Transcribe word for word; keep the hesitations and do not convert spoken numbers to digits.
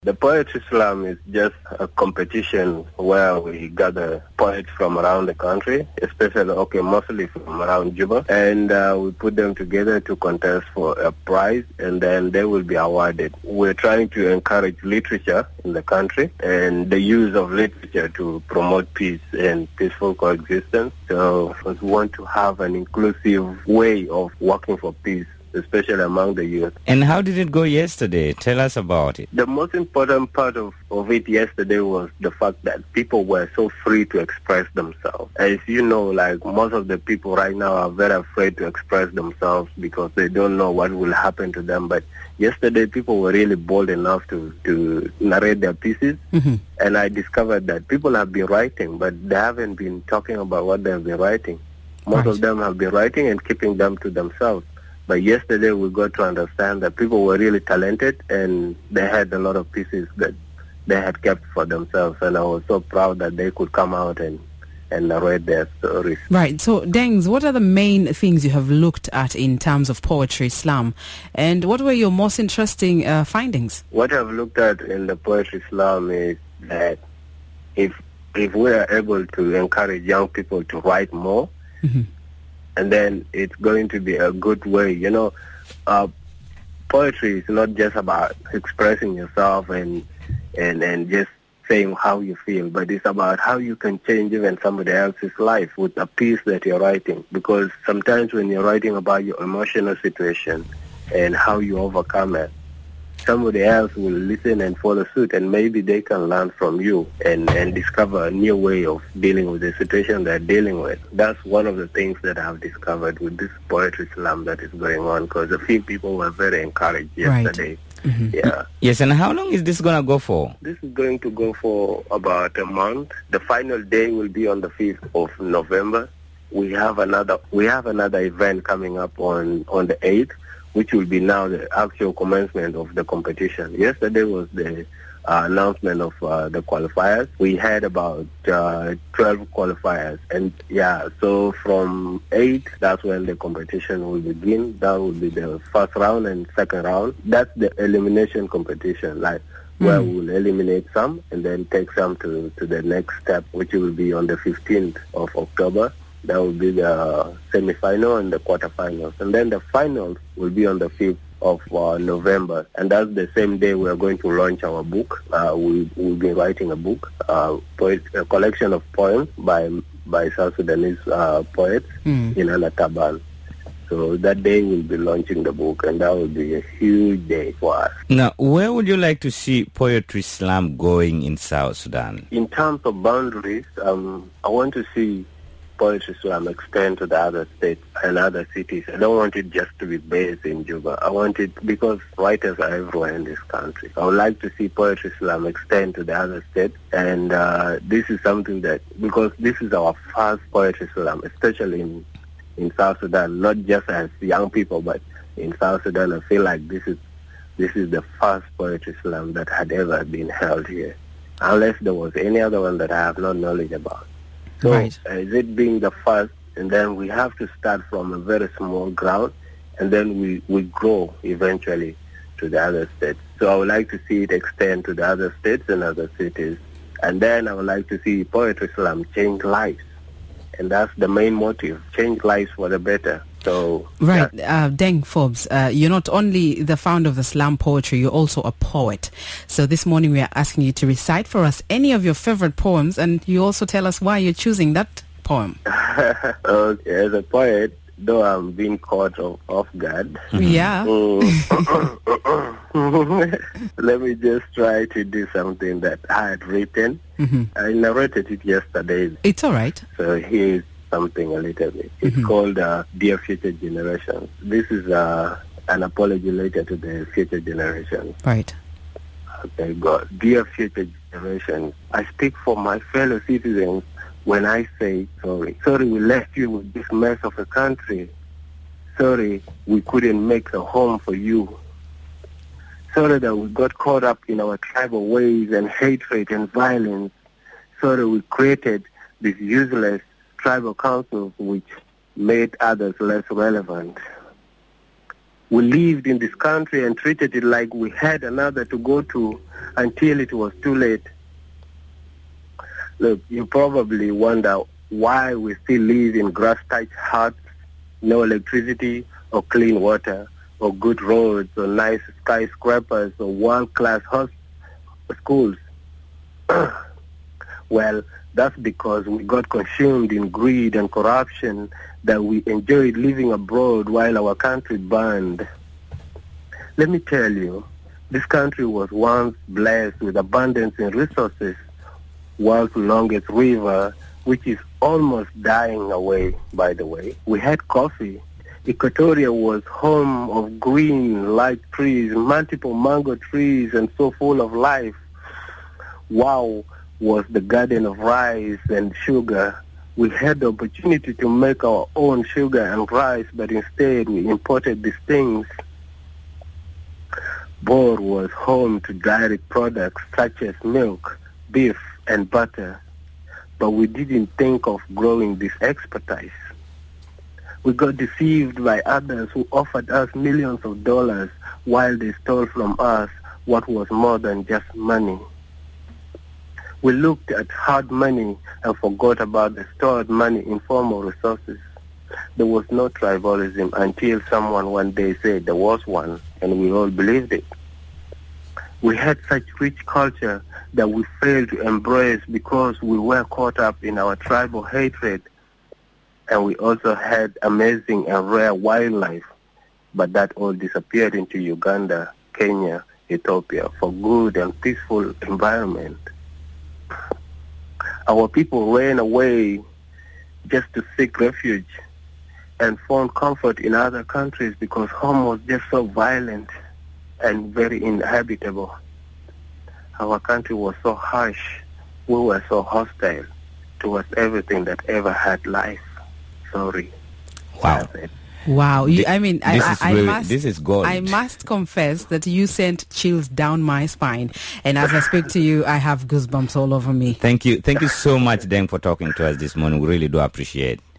The Poetry Slam is just a competition where we gather poets from around the country, especially, okay, mostly from around Juba, and uh, we put them together to contest for a prize, and then they will be awarded. We're trying to encourage literature in the country and the use of literature to promote peace and peaceful coexistence. So we want to have an inclusive way of working for peace, especially among the youth. And how did it go yesterday? Tell us about it. The most important part of, of it yesterday was the fact that people were so free to express themselves. As you know, like most of the people right now are very afraid to express themselves because they don't know what will happen to them. But yesterday people were really bold enough to, to narrate their pieces. Mm-hmm. And I discovered that people have been writing, but they haven't been talking about what they have been writing. Most right. of them have been writing and keeping them to themselves. But yesterday we got to understand that people were really talented and they had a lot of pieces that they had kept for themselves. And I was so proud that they could come out and, and narrate their stories. Right. So, Dengs, what are the main things you have looked at in terms of Poetry Slam? And what were your most interesting uh, findings? What I've looked at in the Poetry Slam is that if, if we are able to encourage young people to write more, mm-hmm. and then it's going to be a good way. You know, uh, poetry is not just about expressing yourself and, and and just saying how you feel, but it's about how you can change even somebody else's life with a piece that you're writing. Because sometimes when you're writing about your emotional situation and how you overcome it, somebody else will listen and follow suit, and maybe they can learn from you and, and discover a new way of dealing with the situation they're dealing with. That's one of the things that I've discovered with this Poetry Slam that is going on, because a few people were very encouraged yesterday. Right. Mm-hmm. Yeah. Yes, and how long is this going to go for? This is going to go for about a month. The final day will be on the fifth of November. We have another we have another event coming up on, on the eighth. Which will be now the actual commencement of the competition. Yesterday was the uh, announcement of uh, the qualifiers. We had about uh, twelve qualifiers. And yeah, so from eight, that's when the competition will begin. That will be the first round and second round. That's the elimination competition, like mm. where we will eliminate some and then take some to, to the next step, which will be on the fifteenth of October. That will be the semi-final and the quarterfinals. And then the finals will be on the fifth of uh, November. And that's the same day we are going to launch our book. Uh, we will be writing a book, uh, poet, a collection of poems by by South Sudanese uh, poets mm. in Anataban. So that day we'll be launching the book, and that will be a huge day for us. Now, where would you like to see Poetry Slam going in South Sudan? In terms of boundaries, um, I want to see Poetry Slam extend to the other states and other cities. I don't want it just to be based in Juba. I want it because writers are everywhere in this country. I would like to see Poetry Slam extend to the other states, and uh, this is something that, because this is our first Poetry Slam, especially in, in South Sudan, not just as young people, but in South Sudan, I feel like this is this is the first Poetry Slam that had ever been held here, unless there was any other one that I have no knowledge about. So right. uh, is it being the first, and then we have to start from a very small ground, and then we, we grow eventually to the other states. So I would like to see it extend to the other states and other cities. And then I would like to see Poetry Slam change lives. And that's the main motive, change lives for the better. So Right. Uh, Deng Forbes, uh, you're not only the founder of the slam poetry, you're also a poet. So this morning we are asking you to recite for us any of your favorite poems, and you also tell us why you're choosing that poem. Okay, as a poet, though I'm being caught off, off guard. Yeah. Let me just try to do something that I had written. Mm-hmm. I narrated it yesterday. It's all right. So here's something a little bit. It's mm-hmm. called uh, Dear Future Generations. This is uh, an apology letter to the future generations. Right. Okay, God. Dear future generations, I speak for my fellow citizens when I say sorry. Sorry we left you with this mess of a country. Sorry we couldn't make a home for you. Sorry that we got caught up in our tribal ways and hatred and violence. Sorry we created these useless tribal councils which made others less relevant. We lived in this country and treated it like we had another to go to until it was too late. Look, you probably wonder why we still live in grass-thatched huts, no electricity or clean water or good roads or nice skyscrapers or world-class hospitals. Schools. Well, that's because we got consumed in greed and corruption, that we enjoyed living abroad while our country burned. Let me tell you, this country was once blessed with abundance in resources. World's longest river, which is almost dying away, by the way. We had coffee. Equatoria was home of green, light trees, multiple mango trees, and so full of life. Wow was the garden of rice and sugar. We had the opportunity to make our own sugar and rice, but instead we imported these things. Bor was home to dairy products such as milk, beef, and butter, but we didn't think of growing this expertise. We got deceived by others who offered us millions of dollars while they stole from us what was more than just money. We looked at hard money and forgot about the stored money in formal resources. There was no tribalism until someone one day said there was one, and we all believed it. We had such rich culture that we failed to embrace because we were caught up in our tribal hatred. And we also had amazing and rare wildlife, but that all disappeared into Uganda, Kenya, Ethiopia for good and peaceful environment. Our people ran away just to seek refuge and found comfort in other countries because home was just so violent and very inhabitable. Our country was so harsh. We were so hostile towards everything that ever had life. Sorry. Wow. Wow. You, I mean, I, this, I, is really, I must, this is gold. I must confess that you sent chills down my spine. And as I speak to you, I have goosebumps all over me. Thank you. Thank you so much, Deng, for talking to us this morning. We really do appreciate it.